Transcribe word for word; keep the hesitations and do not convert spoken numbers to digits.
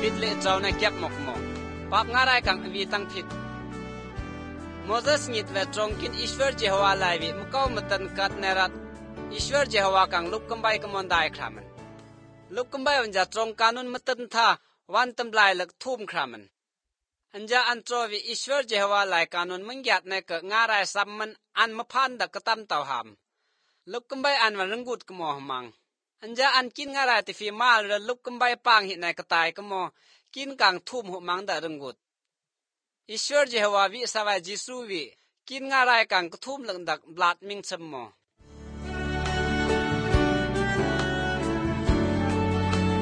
ปิดเละเจ้าในเก็บหมกหมกปับงารายกังวีตั้งผิดโมเสสนิดเวตรงกินอิสเวอร์เจฮวาไลวิมก้าวมตันกัดเนรัตอิสเวอร์เจฮวากังลุกกำไบกมอนได้ครามันลุกกำไบวันจะตรงกานุนมตันท่าวันตำลายหลักทุ่มครามันอันจะอันโจวิอิสเวอร์เจฮวาไลกานุนมึงหยัดในเกิดงารายซัมมันอันมพันดักกตัมเต่าหามลุกกำไบอันวันรังกุดกมอหมังอันจะอันกินงารายติฟีมาลระลุกกำไบปางหินในกระต่ายกมอกินกังทุ่มหัวมังดารังกุดอิสเวอร์เจฮวาวิสวายจิสูวิกินงารายกังกทุ่มหลังดักบลาดมิงชมมอ